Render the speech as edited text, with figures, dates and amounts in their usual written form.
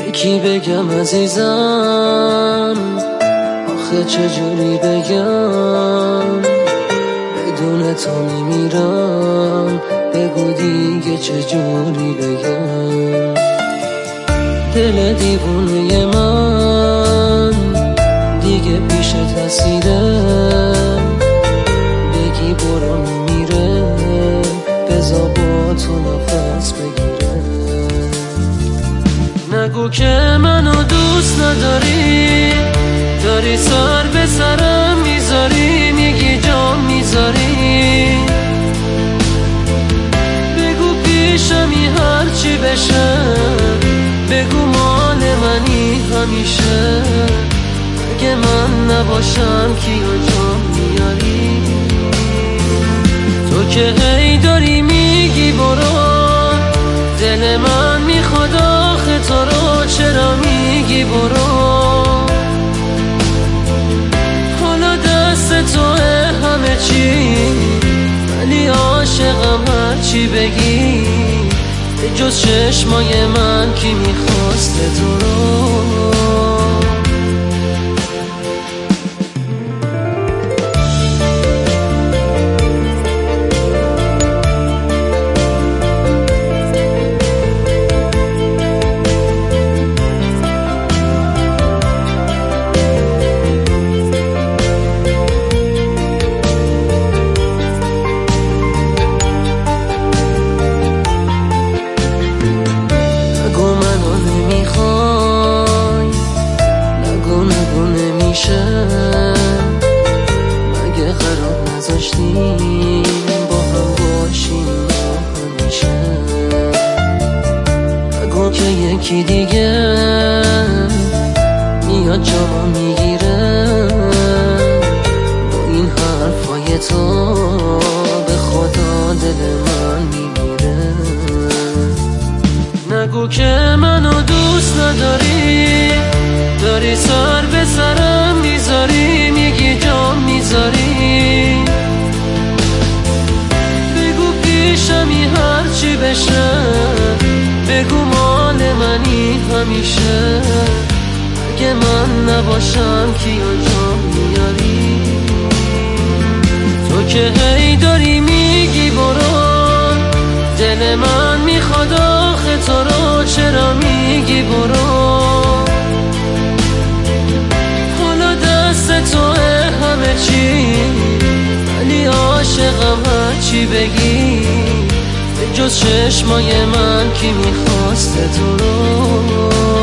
کی بگم عزیزم، آخه چجوری بگم، بدون تو میمیرم، بگو دیگه چجوری بگم. دل دیوونه من دیگه پیش تاثیره، بگی برو میمیره، بذار با تو نفس بگیره. نگو که منو دوست نداری، داری سر به سرم میذاری، میگی جام میذاری، بگو پیشمی هرچی بشه، بگو مال منی همیشه. اگه من نباشم کیو جام میاری؟ تو که هی داری میگی برو، دل من میخواد آخه تو رو، چرا میگی برو؟ حالا دست توه همه چی، ولی عاشقم هرچی بگی، جز چشمای من کی میخواسته تو رو؟ مگه قرار نذاشتیم با هم باشیم همیشه؟ نگو که یکی دیگه میاد جامو میگیره، با این حرفای تو به خدا دل من میمیره. نگو که منو دوست نداری، داری سر به سرم میذاری، میگی جام میذاری، بگو پیشمی هرچی بشه، بگو مال منی همیشه. اگه من نباشم کیو جام میاری؟ تو که هی داری میگی برو، دل من میخواد آخه تو رو، چرا میگی برو؟ توه همه چی، ولی عاشقم هرچی بگی، جز چشمای من کی میخواسته تو رو؟